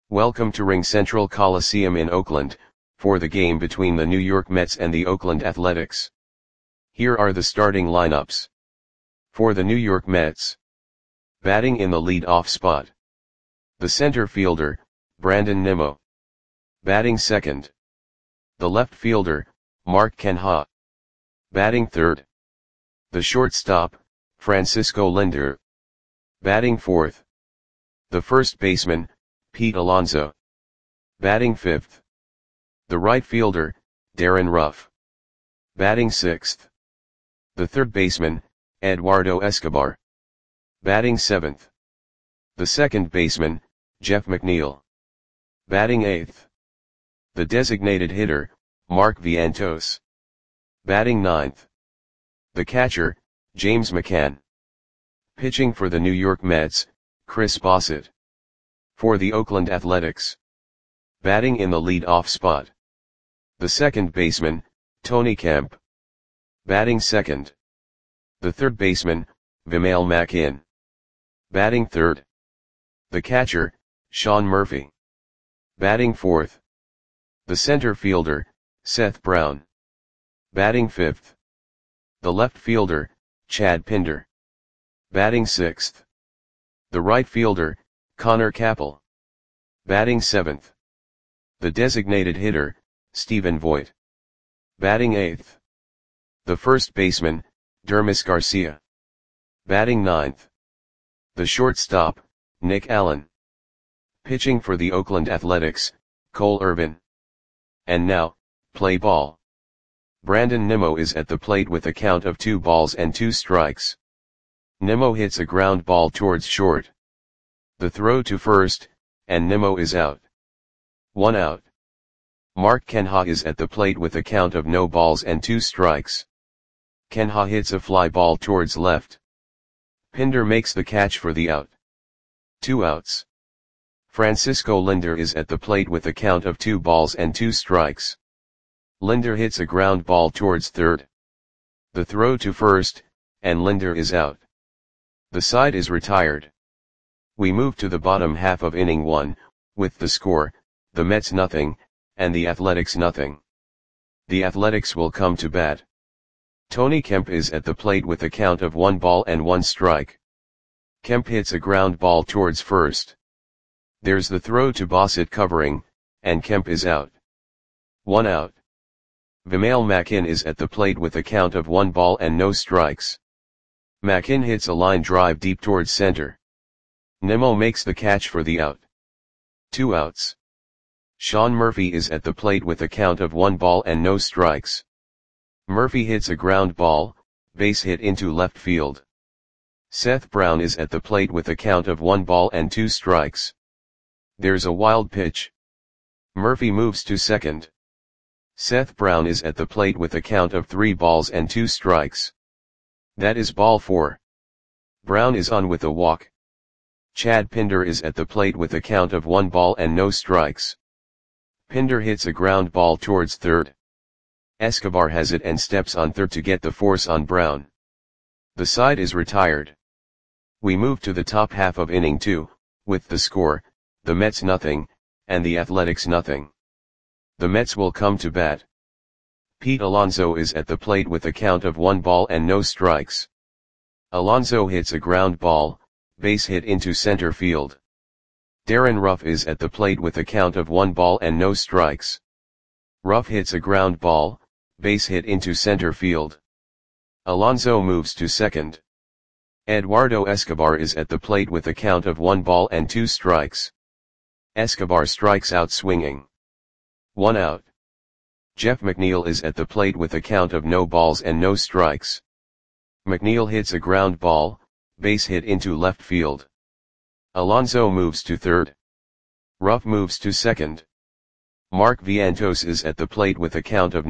Welcome to RingCentral Coliseum in Oakland, for the game between the New York Mets and the Oakland Athletics. Here are the starting lineups. For the New York Mets. Batting in the lead-off spot. The center fielder, Brandon Nimmo. Batting second. The left fielder, Mark Canha. Batting third. The shortstop, Francisco Lindor. Batting fourth. The first baseman, Pete Alonso. Batting fifth. The right fielder, Darren Ruff. Batting sixth. The third baseman, Eduardo Escobar. Batting seventh. The second baseman, Jeff McNeil. Batting eighth. The designated hitter, Mark Vientos. Batting ninth. The catcher, James McCann. Pitching for the New York Mets, Chris Bassitt. For the Oakland Athletics. Batting in the lead-off spot. The second baseman, Tony Kemp. Batting second. The third baseman, Vimael Mackin. Batting third. The catcher, Sean Murphy. Batting fourth. The center fielder, Seth Brown. Batting fifth. The left fielder, Chad Pinder. Batting sixth. The right fielder, Connor Capel. Batting seventh. The designated hitter, Stephen Vogt. Batting eighth. The first baseman, Dermis Garcia. Batting ninth. The shortstop, Nick Allen. Pitching for the Oakland Athletics, Cole Irvin. And now, play ball. Brandon Nimmo is at the plate with a count of 2-2. Nimmo hits a ground ball towards short. The throw to first, and Nimmo is out. 1 out. Mark Canha is at the plate with a count of 0-2. Canha hits a fly ball towards left. Pinder makes the catch for the out. 2 outs. Francisco Lindor is at the plate with a count of 2-2. Lindor hits a ground ball towards third. The throw to first, and Lindor is out. The side is retired. We move to the bottom half of inning 1, with the score, the Mets nothing, and the Athletics nothing. The Athletics will come to bat. Tony Kemp is at the plate with a count of 1-1. Kemp hits a ground ball towards first. There's the throw to Bassitt covering, and Kemp is out. 1 out. Vimael Mackin is at the plate with a count of 1-0. Mackin hits a line drive deep towards center. Nimmo makes the catch for the out. 2 outs. Sean Murphy is at the plate with a count of 1-0. Murphy hits a ground ball, base hit into left field. Seth Brown is at the plate with a count of 1-2. There's a wild pitch. Murphy moves to second. Seth Brown is at the plate with a count of 3-2. That is ball 4. Brown is on with a walk. Chad Pinder is at the plate with a count of 1-0. Pinder hits a ground ball towards third. Escobar has it and steps on third to get the force on Brown. The side is retired. We move to the top half of inning 2, with the score, the Mets nothing, and the Athletics nothing. The Mets will come to bat. Pete Alonso is at the plate with a count of 1-0. Alonso hits a ground ball, base hit into center field. Darren Ruff is at the plate with a count of 1-0. Ruff hits a ground ball, base hit into center field. Alonso moves to second. Eduardo Escobar is at the plate with a count of 1-2. Escobar strikes out swinging. 1 out. Jeff McNeil is at the plate with a count of 0-0. McNeil hits a ground ball, base hit into left field. Alonso moves to third. Ruff moves to second. Mark Vientos is at the plate with a count of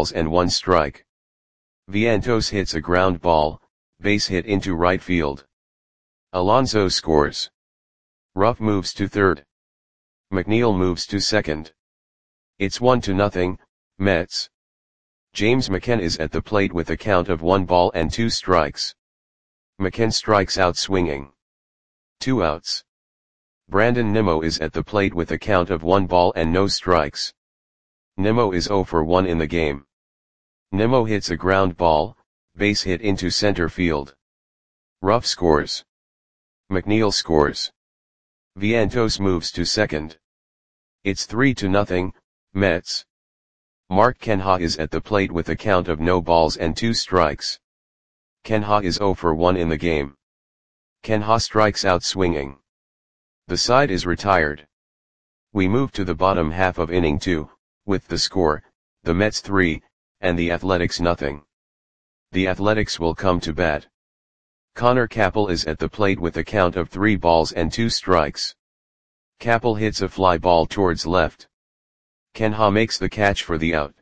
0-1. Vientos hits a ground ball, base hit into right field. Alonso scores. Ruff moves to third. McNeil moves to second. It's 1-0, Mets. James McCann is at the plate with a count of 1-2. McCann strikes out swinging. 2 outs. Brandon Nimmo is at the plate with a count of 1 ball and no strikes. Nimmo is 0 for 1 in the game. Nimmo hits a ground ball, base hit into center field. Ruff scores. McNeil scores. Vientos moves to second. It's 3-0, Mets. Mark Canha is at the plate with a count of no balls and 2 strikes. Canha is 0 for 1 in the game. Canha strikes out swinging. The side is retired. We move to the bottom half of inning 2, with the score, the Mets 3, and the Athletics nothing. The Athletics will come to bat. Connor Capel is at the plate with a count of 3 balls and 2 strikes. Capel hits a fly ball towards left. Canha makes the catch for the out.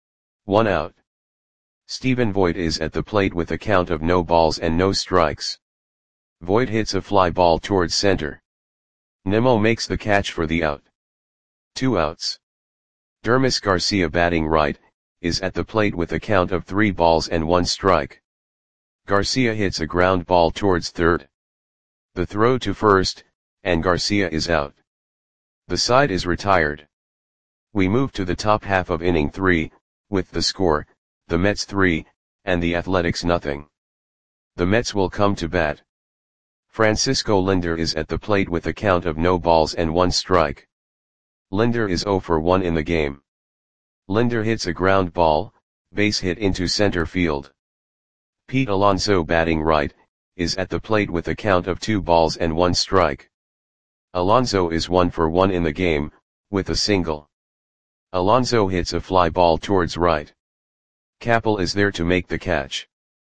1 out. Stephen Voit is at the plate with a count of no balls and no strikes. Voit hits a fly ball towards center. Nimmo makes the catch for the out. 2 outs. Dermis Garcia, batting right, is at the plate with a count of 3 balls and 1 strike. Garcia hits a ground ball towards third. The throw to first, and Garcia is out. The side is retired. We move to the top half of inning 3, with the score, the Mets 3, and the Athletics nothing. The Mets will come to bat. Francisco Lindor is at the plate with a count of no balls and 1 strike. Lindor is 0 for 1 in the game. Lindor hits a ground ball, base hit into center field. Pete Alonso, batting right, is at the plate with a count of 2 balls and 1 strike. Alonso is 1 for 1 in the game, with a single. Alonso hits a fly ball towards right. Capel is there to make the catch.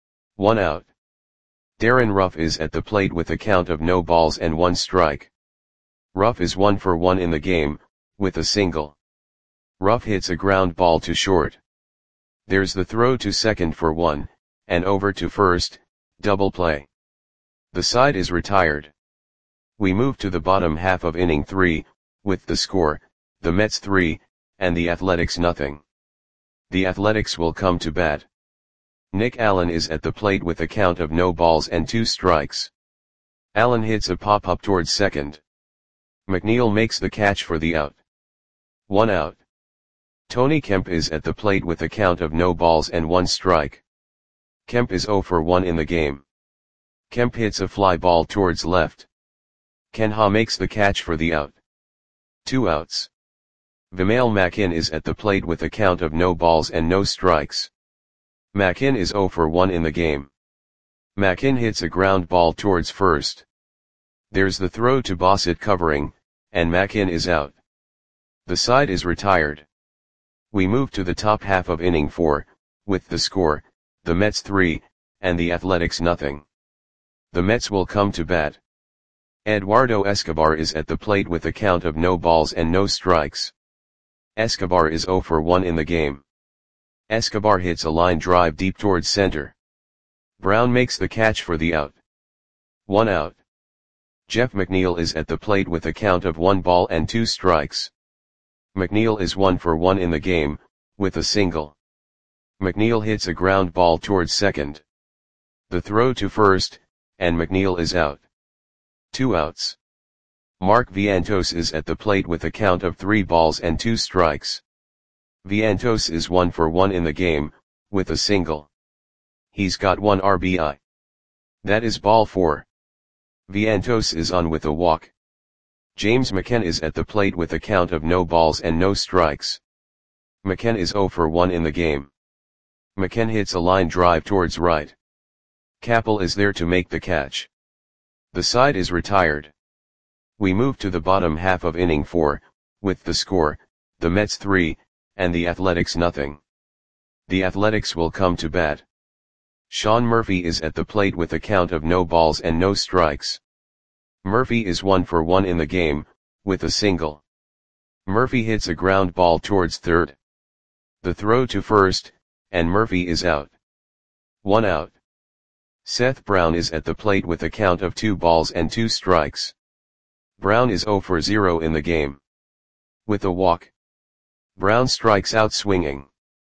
1 out. Darren Ruff is at the plate with a count of no balls and 1 strike. Ruff is 1 for 1 in the game, with a single. Ruff hits a ground ball to short. There's the throw to second for 1, and over to first, double play. The side is retired. We move to the bottom half of inning 3, with the score, the Mets 3, and the Athletics nothing. The Athletics will come to bat. Nick Allen is at the plate with a count of no balls and 2 strikes. Allen hits a pop-up towards second. McNeil makes the catch for the out. 1 out. Tony Kemp is at the plate with a count of no balls and 1 strike. Kemp is 0 for 1 in the game. Kemp hits a fly ball towards left. Canha makes the catch for the out. 2 outs. Vimael Mackin is at the plate with a count of no balls and no strikes. Mackin is 0 for 1 in the game. Mackin hits a ground ball towards first. There's the throw to Bassett covering, and Mackin is out. The side is retired. We move to the top half of inning 4, with the score, the Mets 3, and the Athletics nothing. The Mets will come to bat. Eduardo Escobar is at the plate with a count of no balls and no strikes. Escobar is 0 for 1 in the game. Escobar hits a line drive deep towards center. Brown makes the catch for the out. 1 out. Jeff McNeil is at the plate with a count of 1 ball and 2 strikes. McNeil is 1 for 1 in the game, with a single. McNeil hits a ground ball towards second. The throw to first, and McNeil is out. 2 outs. Mark Vientos is at the plate with a count of 3 balls and 2 strikes. Vientos is 1 for 1 in the game, with a single. He's got 1 RBI. That is ball 4. Vientos is on with a walk. James McCann is at the plate with a count of no balls and no strikes. McCann is 0 for 1 in the game. McCann hits a line drive towards right. Capel is there to make the catch. The side is retired. We move to the bottom half of inning 4, with the score, the Mets 3, and the Athletics nothing. The Athletics will come to bat. Sean Murphy is at the plate with a count of no balls and no strikes. Murphy is 1 for 1 in the game, with a single. Murphy hits a ground ball towards third. The throw to first, and Murphy is out. 1 out. Seth Brown is at the plate with a count of 2 balls and 2 strikes. Brown is 0 for 0 in the game. With a walk. Brown strikes out swinging.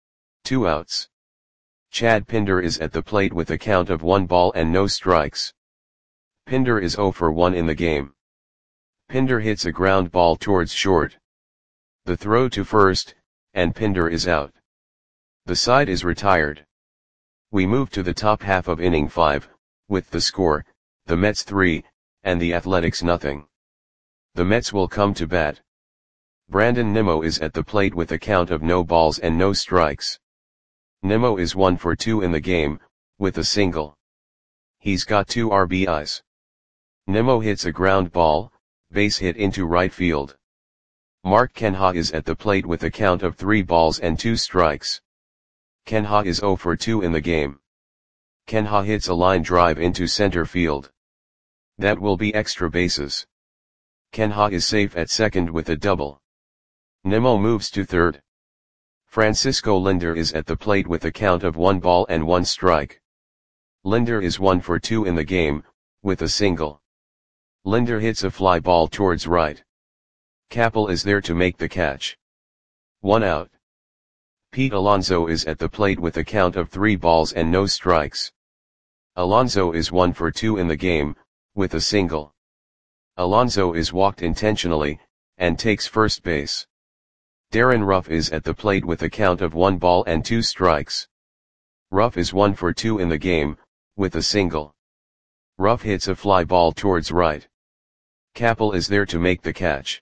2 outs. Chad Pinder is at the plate with a count of 1 ball and no strikes. Pinder is 0 for 1 in the game. Pinder hits a ground ball towards short. The throw to first, and Pinder is out. The side is retired. We move to the top half of inning 5, with the score, the Mets 3, and the Athletics nothing. The Mets will come to bat. Brandon Nimmo is at the plate with a count of no balls and no strikes. Nimmo is 1 for 2 in the game, with a single. He's got 2 RBIs. Nimmo hits a ground ball, base hit into right field. Mark Canha is at the plate with a count of 3 balls and 2 strikes. Canha is 0 for 2 in the game. Canha hits a line drive into center field. That will be extra bases. Canha is safe at second with a double. Nimmo moves to third. Francisco Lindor is at the plate with a count of 1 ball and 1 strike. Lindor is 1 for 2 in the game, with a single. Lindor hits a fly ball towards right. Capel is there to make the catch. 1 out. Pete Alonso is at the plate with a count of 3 balls and no strikes. Alonso is 1 for 2 in the game, with a single. Alonso is walked intentionally, and takes first base. Darren Ruff is at the plate with a count of 1 ball and 2 strikes. Ruff is 1 for 2 in the game, with a single. Ruff hits a fly ball towards right. Capel is there to make the catch.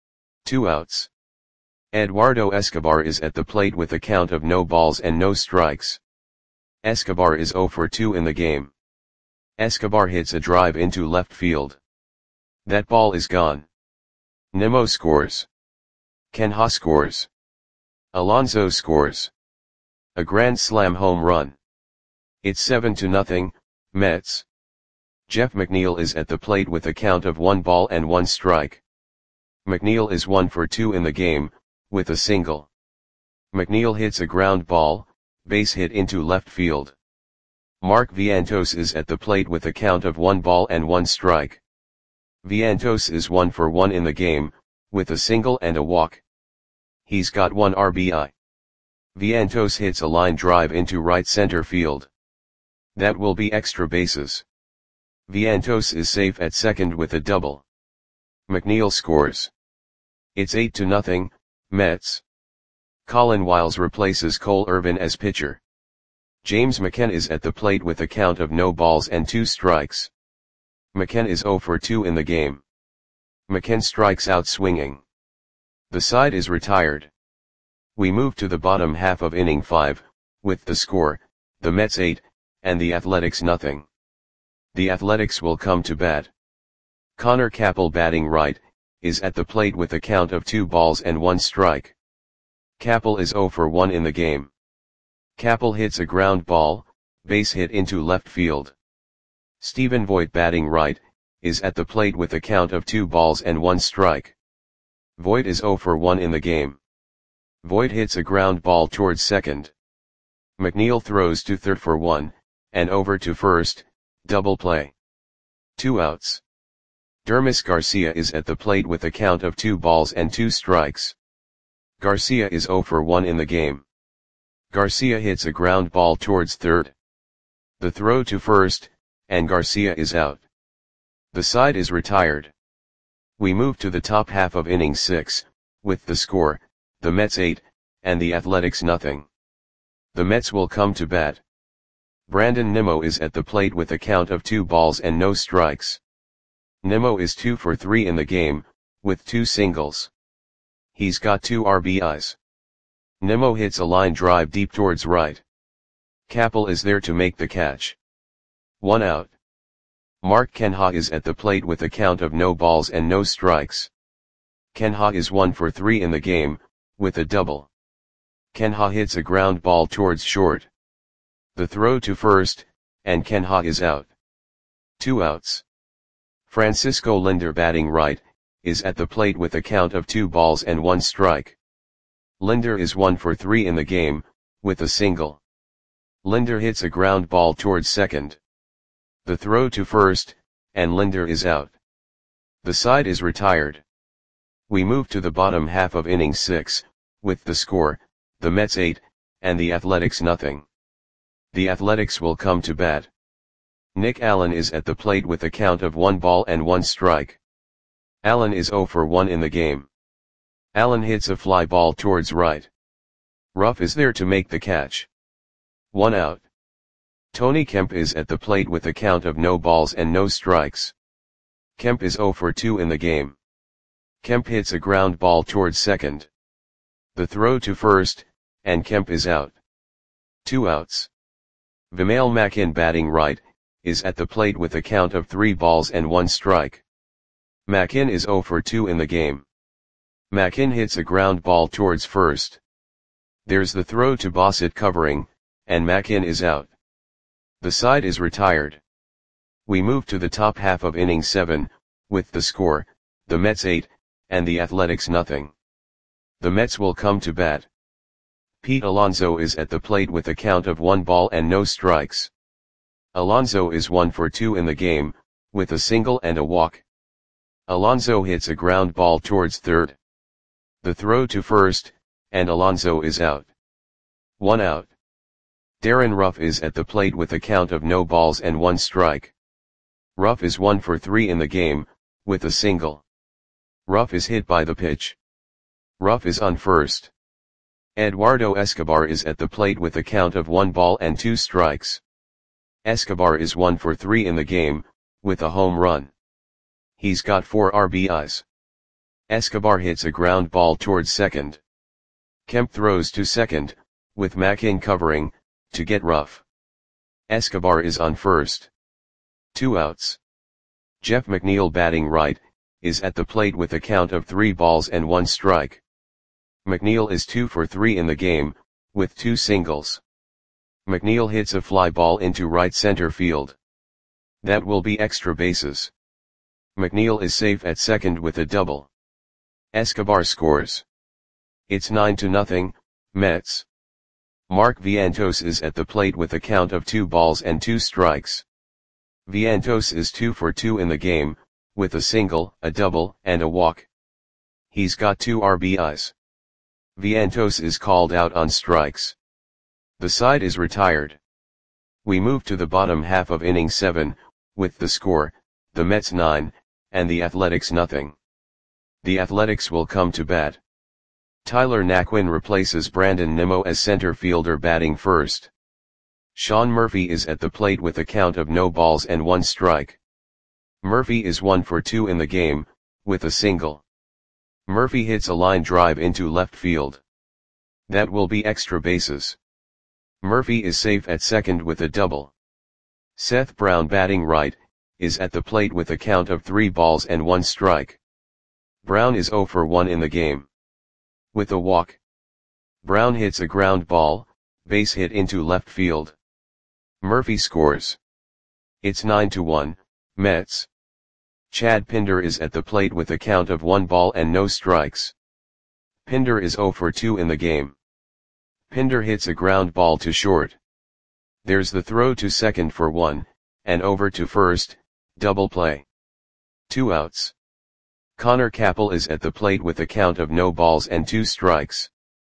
2 outs. Eduardo Escobar is at the plate with a count of no balls and no strikes. Escobar is 0 for 2 in the game. Escobar hits a drive into left field. That ball is gone. Nimmo scores. Canha scores. Alonso scores. A grand slam home run. It's 7-0, Mets. Jeff McNeil is at the plate with a count of 1 ball and 1 strike. McNeil is 1 for 2 in the game, with a single. McNeil hits a ground ball, base hit into left field. Mark Vientos is at the plate with a count of 1 ball and 1 strike. Vientos is 1 for 1 in the game, with a single and a walk. He's got 1 RBI. Vientos hits a line drive into right center field. That will be extra bases. Vientos is safe at second with a double. McNeil scores. It's 8-0, Mets. Colin Wiles replaces Cole Irvin as pitcher. James McCann is at the plate with a count of no balls and 2 strikes. McCann is 0 for 2 in the game. McCann strikes out swinging. The side is retired. We move to the bottom half of inning 5, with the score, the Mets 8, and the Athletics nothing. The Athletics will come to bat. Connor Capel batting right, is at the plate with a count of 2 balls and 1 strike. Capel is 0 for 1 in the game. Capel hits a ground ball, base hit into left field. Stephen Voit batting right, is at the plate with a count of 2 balls and 1 strike. Voit is 0 for 1 in the game. Voit hits a ground ball towards second. McNeil throws to third for 1, and over to first, double play. 2 outs. Dermis Garcia is at the plate with a count of 2 balls and 2 strikes. Garcia is 0 for 1 in the game. Garcia hits a ground ball towards third. The throw to first, and Garcia is out. The side is retired. We move to the top half of inning 6, with the score, the Mets 8, and the Athletics nothing. The Mets will come to bat. Brandon Nimmo is at the plate with a count of 2 balls and no strikes. Nimmo is 2 for 3 in the game, with 2 singles. He's got 2 RBIs. Nimmo hits a line drive deep towards right. Capel is there to make the catch. 1 out. Mark Canha is at the plate with a count of no balls and no strikes. Canha is 1 for 3 in the game, with a double. Canha hits a ground ball towards short. The throw to first, and Canha is out. 2 outs. Francisco Lindor batting right, is at the plate with a count of 2 balls and 1 strike. Lindor is 1 for 3 in the game, with a single. Lindor hits a ground ball towards second. The throw to first, and Lindor is out. The side is retired. We move to the bottom half of inning 6, with the score, the Mets 8, and the Athletics nothing. The Athletics will come to bat. Nick Allen is at the plate with a count of 1 ball and 1 strike. Allen is 0 for 1 in the game. Allen hits a fly ball towards right. Ruff is there to make the catch. 1 out. Tony Kemp is at the plate with a count of no balls and no strikes. Kemp is 0 for 2 in the game. Kemp hits a ground ball towards second. The throw to first, and Kemp is out. 2 outs. Vimael Mackin batting right, is at the plate with a count of 3 balls and 1 strike. Mackin is 0 for 2 in the game. Mackin hits a ground ball towards first. There's the throw to Bassett covering, and Mackin is out. The side is retired. We move to the top half of inning 7, with the score, the Mets 8, and the Athletics nothing. The Mets will come to bat. Pete Alonso is at the plate with a count of 1 ball and no strikes. Alonso is 1 for 2 in the game, with a single and a walk. Alonso hits a ground ball towards third. The throw to first, and Alonso is out. 1 out. Darren Ruff is at the plate with a count of no balls and 1 strike. Ruff is 1 for 3 in the game, with a single. Ruff is hit by the pitch. Ruff is on first. Eduardo Escobar is at the plate with a count of 1 ball and 2 strikes. Escobar is 1 for 3 in the game, with a home run. He's got 4 RBIs. Escobar hits a ground ball towards second. Kemp throws to second, with Mackin covering, to get Ruff. Escobar is on first. 2 outs. Jeff McNeil batting right, is at the plate with a count of 3 balls and 1 strike. McNeil is 2 for 3 in the game, with 2 singles. McNeil hits a fly ball into right center field. That will be extra bases. McNeil is safe at second with a double. Escobar scores. It's 9-0, Mets. Mark Vientos is at the plate with a count of 2 balls and 2 strikes. Vientos is 2 for 2 in the game, with a single, a double, and a walk. He's got 2 RBIs. Vientos is called out on strikes. The side is retired. We move to the bottom half of inning 7, with the score, the Mets 9, and the Athletics nothing. The Athletics will come to bat. Tyler Naquin replaces Brandon Nimmo as center fielder batting first. Sean Murphy is at the plate with a count of no balls and 1 strike. Murphy is 1 for 2 in the game, with a single. Murphy hits a line drive into left field. That will be extra bases. Murphy is safe at second with a double. Seth Brown batting right, is at the plate with a count of 3 balls and 1 strike. Brown is 0 for 1 in the game. With a walk. Brown hits a ground ball, base hit into left field. Murphy scores. It's 9-1, Mets. Chad Pinder is at the plate with a count of 1 ball and no strikes. Pinder is 0 for 2 in the game. Pinder hits a ground ball to short. There's the throw to second for 1, and over to first, double play. 2 outs. Connor Capel is at the plate with a count of no balls and 2 strikes.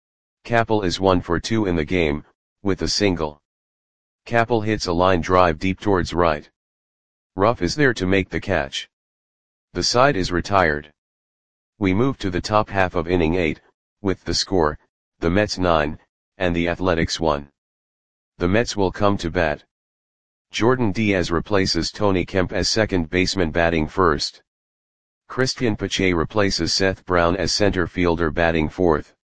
Capel is 1 for 2 in the game, with a single. Capel hits a line drive deep towards right. Ruff is there to make the catch. The side is retired. We move to the top half of inning 8, with the score, the Mets 9, and the Athletics 1. The Mets will come to bat. Jordan Diaz replaces Tony Kemp as second baseman batting first. Christian Pache replaces Seth Brown as center fielder batting fourth.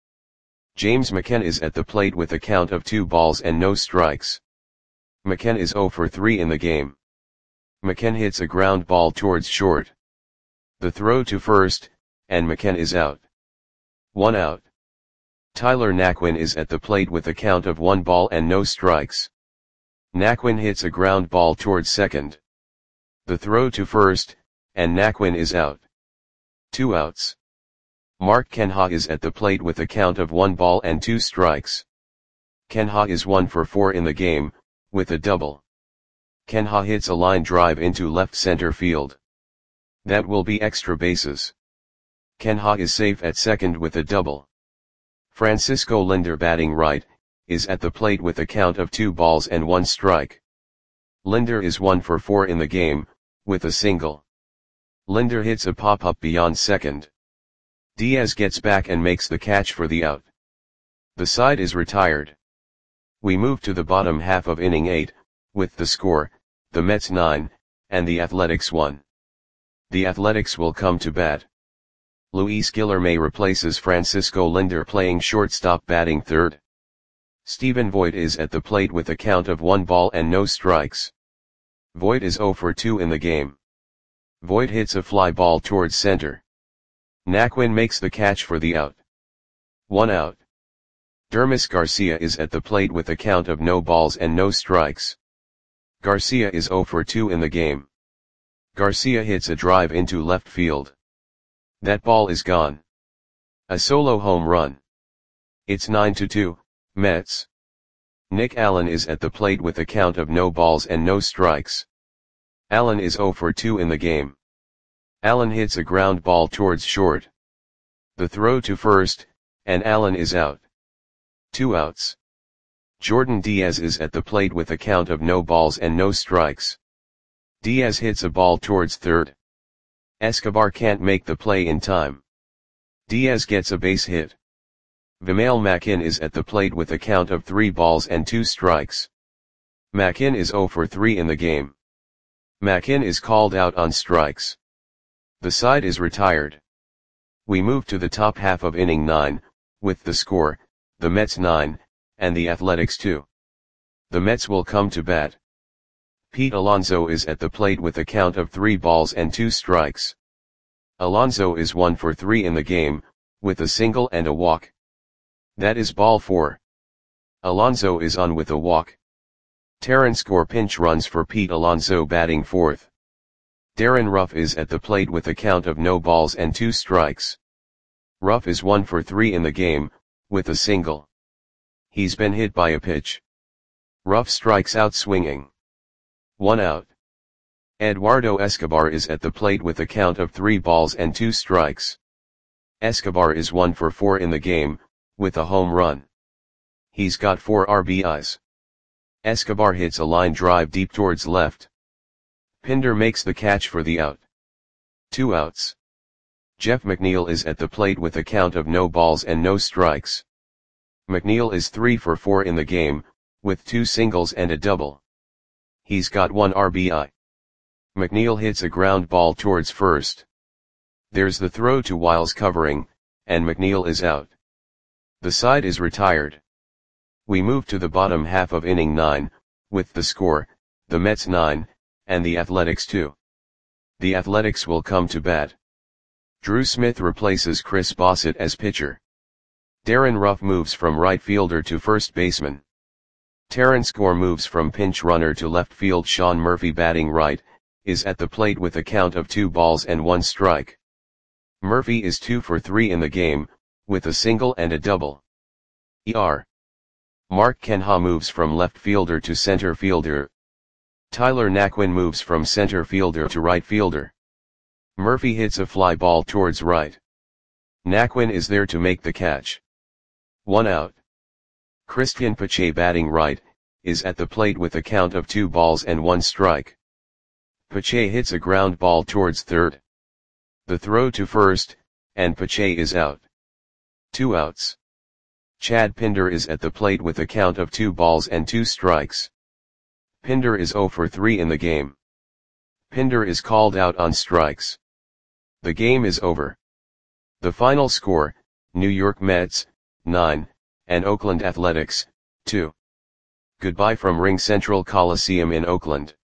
James McCann is at the plate with a count of 2 balls and no strikes. McCann is 0 for 3 in the game. McCann hits a ground ball towards short. The throw to first, and McCann is out. 1 out. Tyler Naquin is at the plate with a count of 1 ball and no strikes. Naquin hits a ground ball towards second. The throw to first, and Naquin is out. 2 outs. Mark Kenha is at the plate with a count of 1 ball and 2 strikes. Kenha is 1 for 4 in the game, with a double. Kenha hits a line drive into left center field. That will be extra bases. Kenha is safe at second with a double. Francisco Lindor batting right, is at the plate with a count of 2 balls and 1 strike. Lindor is 1 for 4 in the game, with a single. Linder hits a pop-up beyond second. Diaz gets back and makes the catch for the out. The side is retired. We move to the bottom half of inning 8, with the score, the Mets 9, and the Athletics 1. The Athletics will come to bat. Luis Guillorme replaces Francisco Linder playing shortstop, batting third. Stephen Voit is at the plate with a count of 1 ball and no strikes. Voit is 0 for 2 in the game. Voit hits a fly ball towards center. Naquin makes the catch for the out. 1 out. Dermis Garcia is at the plate with a count of no balls and no strikes. Garcia is 0 for 2 in the game. Garcia hits a drive into left field. That ball is gone. A solo home run. It's 9-2, Mets. Nick Allen is at the plate with a count of no balls and no strikes. Allen is 0 for 2 in the game. Allen hits a ground ball towards short. The throw to first, and Allen is out. 2 outs. Jordan Diaz is at the plate with a count of no balls and no strikes. Diaz hits a ball towards third. Escobar can't make the play in time. Diaz gets a base hit. Vimael Machin is at the plate with a count of 3 balls and 2 strikes. Machin is 0 for 3 in the game. Machin is called out on strikes. The side is retired. We move to the top half of inning 9, with the score, the Mets 9, and the Athletics 2. The Mets will come to bat. Pete Alonso is at the plate with a count of 3 balls and 2 strikes. Alonso is 1 for 3 in the game, with a single and a walk. That is ball 4. Alonso is on with a walk. Terrence Gore pinch runs for Pete Alonso, batting fourth. Darren Ruff is at the plate with a count of no balls and 2 strikes. Ruff is 1 for 3 in the game, with a single. He's been hit by a pitch. Ruff strikes out swinging. 1 out. Eduardo Escobar is at the plate with a count of 3 balls and 2 strikes. Escobar is 1 for 4 in the game, with a home run. He's got 4 RBIs. Escobar hits a line drive deep towards left. Pinder makes the catch for the out. 2 outs. Jeff McNeil is at the plate with a count of no balls and no strikes. McNeil is 3 for 4 in the game, with 2 singles and a double. He's got 1 RBI. McNeil hits a ground ball towards first. There's the throw to Wiles covering, and McNeil is out. The side is retired. We move to the bottom half of inning 9, with the score, the Mets 9, and the Athletics 2. The Athletics will come to bat. Drew Smith replaces Chris Bassett as pitcher. Darren Ruff moves from right fielder to first baseman. Terrence Gore moves from pinch runner to left field. Sean Murphy, batting right, is at the plate with a count of 2 balls and 1 strike. Murphy is 2 for 3 in the game, with a single and a double. Mark Canha moves from left fielder to center fielder. Tyler Naquin moves from center fielder to right fielder. Murphy hits a fly ball towards right. Naquin is there to make the catch. 1 out. Christian Pache, batting right, is at the plate with a count of 2 balls and 1 strike. Pache hits a ground ball towards third. The throw to first, and Pache is out. 2 outs. Chad Pinder is at the plate with a count of 2 balls and 2 strikes. Pinder is 0 for 3 in the game. Pinder is called out on strikes. The game is over. The final score, New York Mets, 9, and Oakland Athletics, 2. Goodbye from RingCentral Coliseum in Oakland.